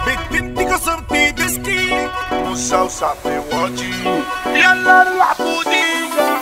بنت كسرتي ديسكي وسوسع في وجهي يلا نلعب بوديجا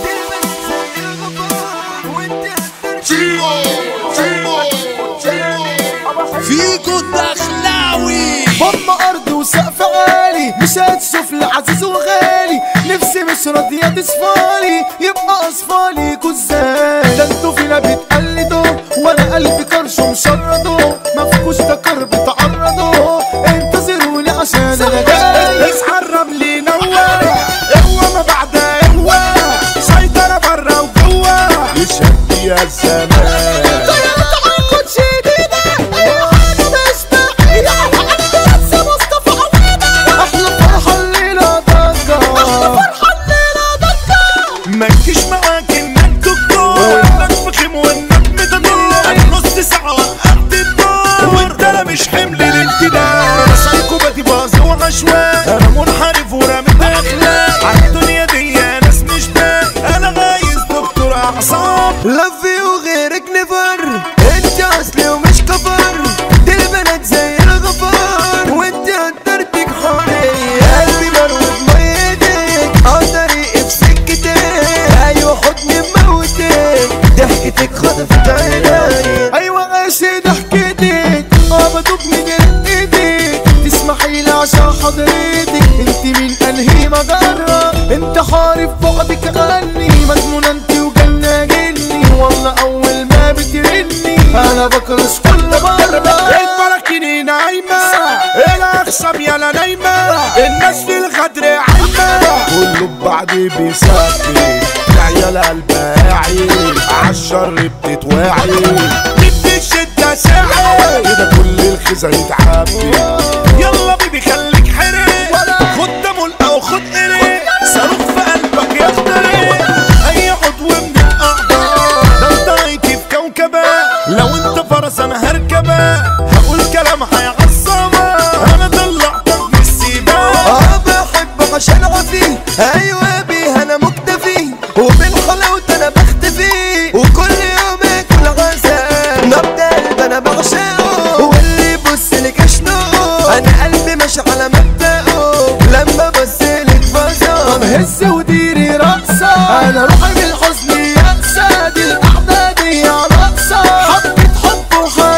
فيكو الدخلاوي بابا ارض وسقف عالي مش هتشوف لعزيز وغالي نفسي مش راضيه تصفالي يبقى اصفالي ازاي ده انتوا فينا بتقلدوا وانا قلبي كرش ومشردوا مفكوش ده كرب تعرضوا انتظروني عشان انا جاي اصحى الرمل نور هو ما بعدها هو سيطرة برا وجوا يشهد يا الزمان مالكيش معاك انك دكتور وانك فخم وانك متدور انا نص ساعة وقفت الدور وانت لا مش حمل للانتداب انا سايكوباتي باظ وعشوائي انا منحرف ورامي اخلاق عالدنيا دي ناس مش باقي انا عايز دكتور اعصاب لفي وغيرك نفر انت اصلي ومش كفر دي البنات زي الغفار وانت قدرتك حرية قلبي مرود ميتك طريقي في سكتك ايوه حضني مموتك ضحكتك خطفت عيني ايوه عايشة ضحكتك بدوب من ايدك تسمحي لي عشان حضرتك انت من انهي مجرة انت حارف بعدك عني مجنونة انت وجنة جني والله اول ما بترني انا بكرش كل مرة البراكين نايمة الاخصم يلا نايمة الناس في الغدر عايمة كله ببعضي بيسافي العيال قلبها عين عالشر بتتواعي بدي الشدة ساعة كده كل الخزة يتعبي يلا بيبي خليك حرق خد دمول او خد قلق صاروخ في قلبك يخترق اي عضو من الاعضاء ده انت عايتي في كوكبة لو انت فرس انا هركبة هقول كلام هيعصبك انا طلعتك من السباق بحبك عشان عفي ايوه بيها انا مكتفي وبالحلاوة انا بختفي وكل يوم اكل غزال نبض قلب انا بعشقه واللي يبص لك اشنقه انا قلبي ماشي على مبدأه لما بصلك فجأة طب هز وديري رقصة انا روحي بالحزن يأسى دي القعدة دي رقصة حبة حب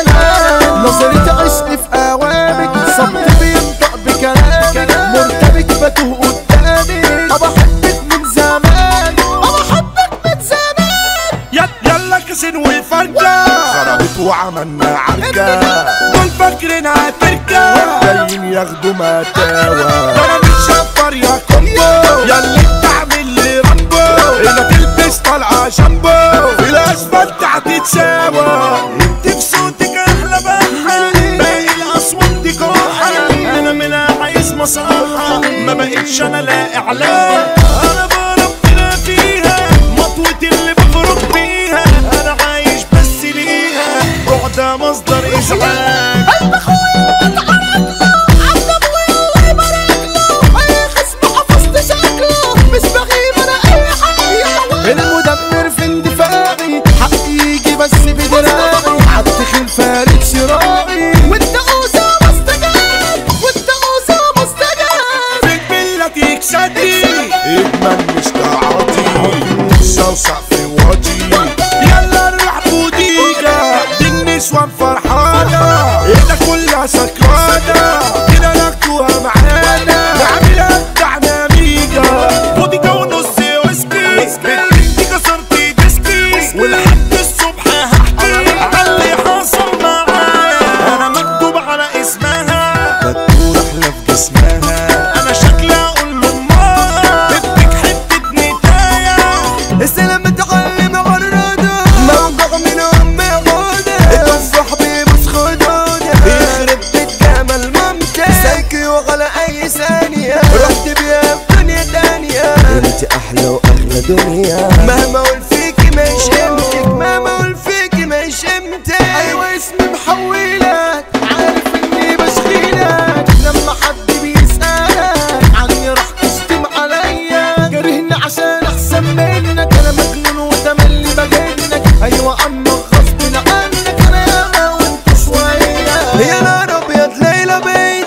وحنان نظرتي عشق في اوامك صمت بينطق بكلامك مرتبك بتوه قدامك بحبك من زمان بحبك من زمان يلا كسن وفرجة خربت وعملنا عركة دول فاكرين هتركة جايين ياخدوا متاوى انا متشفر يا كومبو ياللي بتعمل لي رامبو هنا تلبس طالعة شامبو في الاسفلت هتتساوى انت في صوتك احلى بحة باقي الاصوات دي كحة انا منها عايز مصحة ما بقتش انا لا اعلان انا بربنا فيها مطوتي اللي بفرق بيها انا عايش بس ليها بعدها مصدر ازعاج قلب اخويا اتعرض له عبد ابويا الله يبارك له اي خصم حفظت شكله مش بغيب انا اي حاجه المدمر في اندفاعي حقي يجي بس بدراعي عالتخين فارد شراعي وانت اسامه مستجاب وانت اسامه مستجاب في الفيلا تكسدي ادمان مش تعاطي سوسع في وجهي يلا نروح بوديجا دي النسوان فرحانة ايدك كلها سكرانة كده ناخدوها معانا نعملها بتاعنا ميجا بوديجا ونص ويسكي بنتي كسرتي ديسكي ولحد الصبح هحكي عاللي حصل معايا انا مكتوب على اسمها مكتوب احلى في جسمها انا شكلي اقول لامها بدك حتة نتايا السلام متعلم عالردة موجع من امي عودة التفاح بيبوس خدودة يخرب بيت جمال ممتع سايكي وعلى اي ثانية رحت بيها في دنيا تانية انت احلى واغلى دنيا مهما اقول فيكي ما يشمتك مهما اقول فيكي ما يشمتك ايوه اسمي محولك عارف اني بشغيلك لما حد بيسألك عني راح تشتم عليا كرهني عشان احسن منك انا مجنون وتملي بجنك ايوه عمك غصب عنك انا ياما وانت شوية يا نهار ابيض ليلى بيا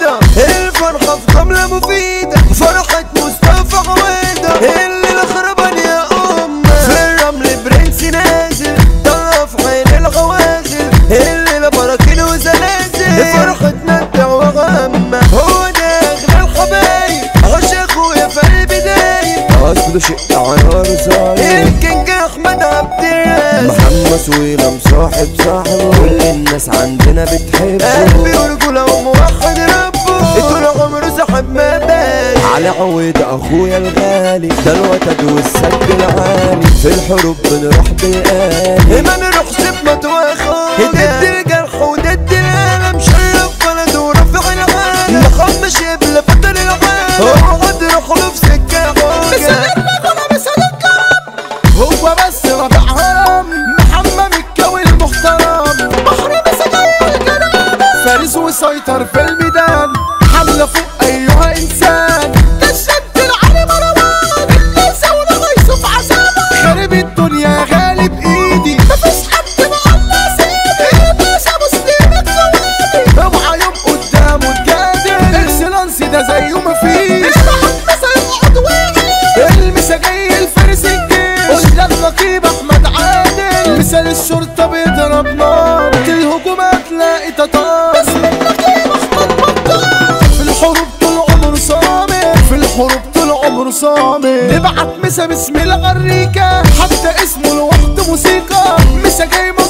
عنده شق عيار صاير. الكينج احمد عبد الرازق، محمد سويلة مصاحب صاحبه، كل الناس عندنا بتحبه، قلبي ورجولة وموحد ربه، طول عمره صاحب مبادئ. علي عويد اخويا الغالي، ده الوتد والسد العالي، في الحروب بنروح بالآلي، ما نروحش بمطوى اخويا، ضد الجرح وضد الالم، شرف بلد ورفع العالم، نخمش يبلى فتر العالم، اوعى تروح له في سكة حوجة. هو بس ربع هرم محمد الكوي المحترم، بحر مسجل الجنابة، فارس وسيطر في الميدان، حملة فوق أيها إنسان، كشفت العالم مروان، اللي سونا غيصه في عذابه، خارب الدنيا غالب إيدي، مفيش حد معنا سيدي، الباشا مسلم الكوالي، اوعى يوم قدامه تجادل، اكسلانس ده زيه مفيش، المساجي الفارس الجيش، قلنا النقيب احمد عادل، مثال الشرطه بيضرب نار، الهجومات تلاقي تتار، اسم النقيب احمد بطال، في الحروب طول عمره صامت، في الحروب طول عمره صامت، نبعت مسا باسم الغريكه، حتى اسمه لوحده موسيقى، مساجي